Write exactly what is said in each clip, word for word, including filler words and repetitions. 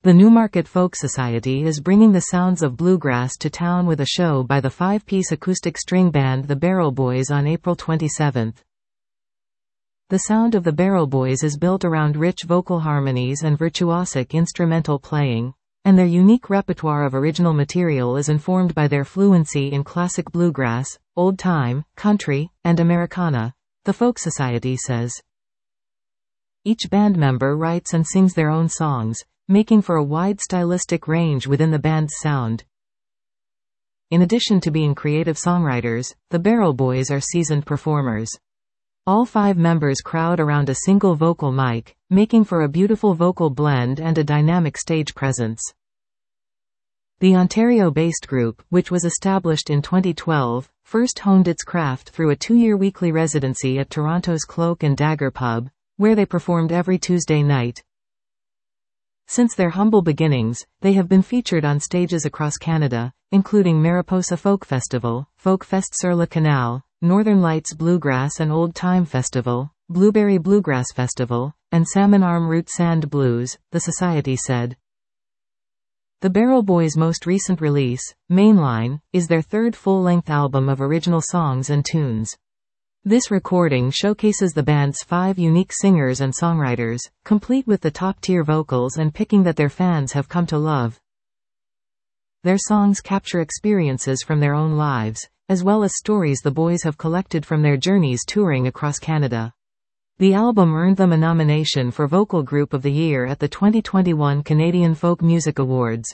The Newmarket Folk Society is bringing the sounds of bluegrass to town with a show by the five-piece acoustic string band The Barrel Boys on April twenty-seventh. The sound of the Barrel Boys is built around rich vocal harmonies and virtuosic instrumental playing, and their unique repertoire of original material is informed by their fluency in classic bluegrass, old-time, country, and Americana, the Folk Society says. Each band member writes and sings their own songs, making for a wide stylistic range within the band's sound. In addition to being creative songwriters, the Barrel Boys are seasoned performers. All five members crowd around a single vocal mic, making for a beautiful vocal blend and a dynamic stage presence. The Ontario-based group, which was established in twenty twelve, first honed its craft through a two-year weekly residency at Toronto's Cloak and Dagger pub, where they performed every Tuesday night. Since their humble beginnings, they have been featured on stages across Canada, including Mariposa Folk Festival, Folk Fest sur le Canal, Northern Lights Bluegrass and Old Time Festival, Blueberry Bluegrass Festival, and Salmon Arm Root Sand Blues, the Society said. The Barrel Boys' most recent release, Mainline, is their third full-length album of original songs and tunes. This recording showcases the band's five unique singers and songwriters, complete with the top-tier vocals and picking that their fans have come to love. Their songs capture experiences from their own lives, as well as stories the boys have collected from their journeys touring across Canada. The album earned them a nomination for Vocal Group of the Year at the twenty twenty-one Canadian Folk Music Awards.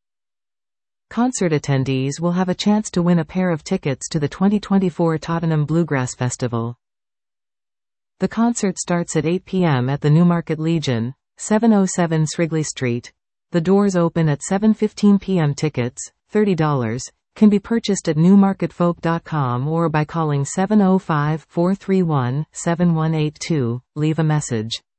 Concert attendees will have a chance to win a pair of tickets to the twenty twenty-four Tottenham Bluegrass Festival. The concert starts at eight p m at the Newmarket Legion, seven oh seven Srigley Street. The doors open at seven fifteen p m Tickets, thirty dollars, can be purchased at newmarket folk dot com or by calling seven oh five, four three one, seven one eight two, leave a message.